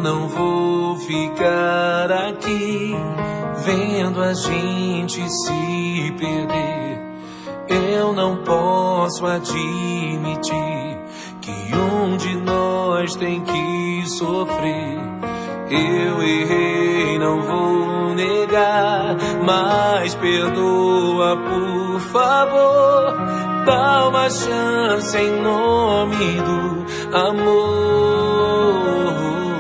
eu não vou ficar aqui vendo a gente se perder. Eu não posso admitir que um de nós tem que sofrer. Eu errei, não vou negar, mas perdoa, por favor. Dá uma chance em nome do amor.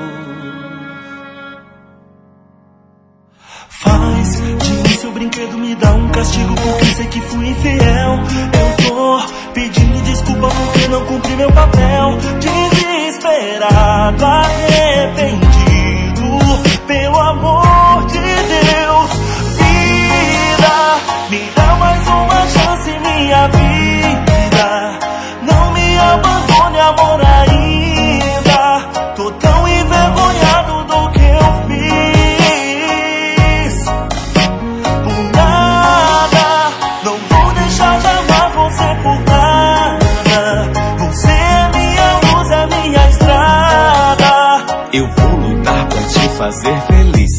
Faz de mim seu brinquedo, me dá um castigo porque sei que fui infiel. Eu tô pedindo desculpa porque não cumpri meu papel. Desesperado, arrependido, pelo amor de Deus. Vida, me dá mais uma chance, minha vida. Não me abandone, amor, ainda. Tô tão envergonhado do que eu fiz. Por nada, não vou deixar de amar você por nada. Você é minha luz, é minha estrada. Eu vou lutar pra te fazer feliz,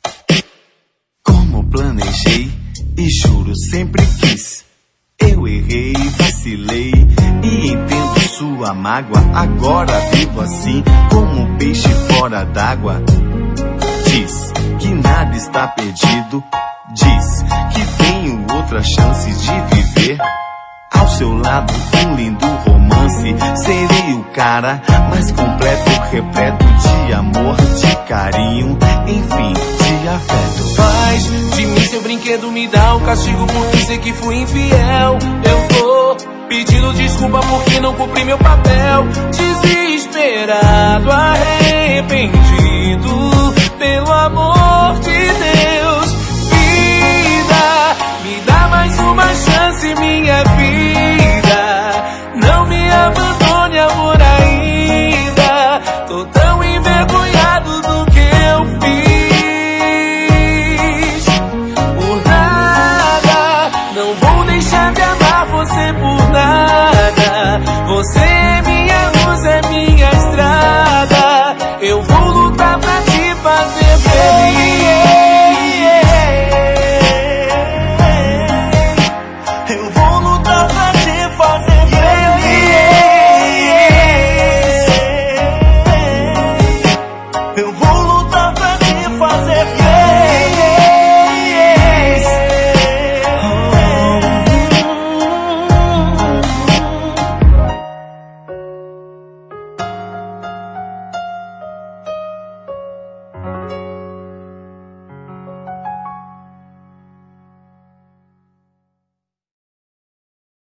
como planejei e juro sempre quis. Eu errei, vacilei e entendo sua mágoa. Agora vivo assim, como um peixe fora d'água. Diz que nada está perdido, diz que tenho outra chance de viver. Ao seu lado um lindo romance, serei o cara mais completo, repleto de amor, de carinho, enfim, de afeto. Faz de mim seu brinquedo, me dá um castigo porque sei que fui infiel. Eu tô pedindo desculpa porque não cumpri meu papel. Desesperado, arrependido, pelo amor de Deus. Vida, me dá mais uma chance, minha vida. Não me abandone, amor, ainda. Tô tão envergonhado do que eu fiz. Por nada, não vou deixar de amar você por nada. Você é minha luz, é minha estrada. Eu vou lutar pra te fazer feliz. Eu vou lutar pra te fazer feliz. Eu vou lutar pra te fazer feliz.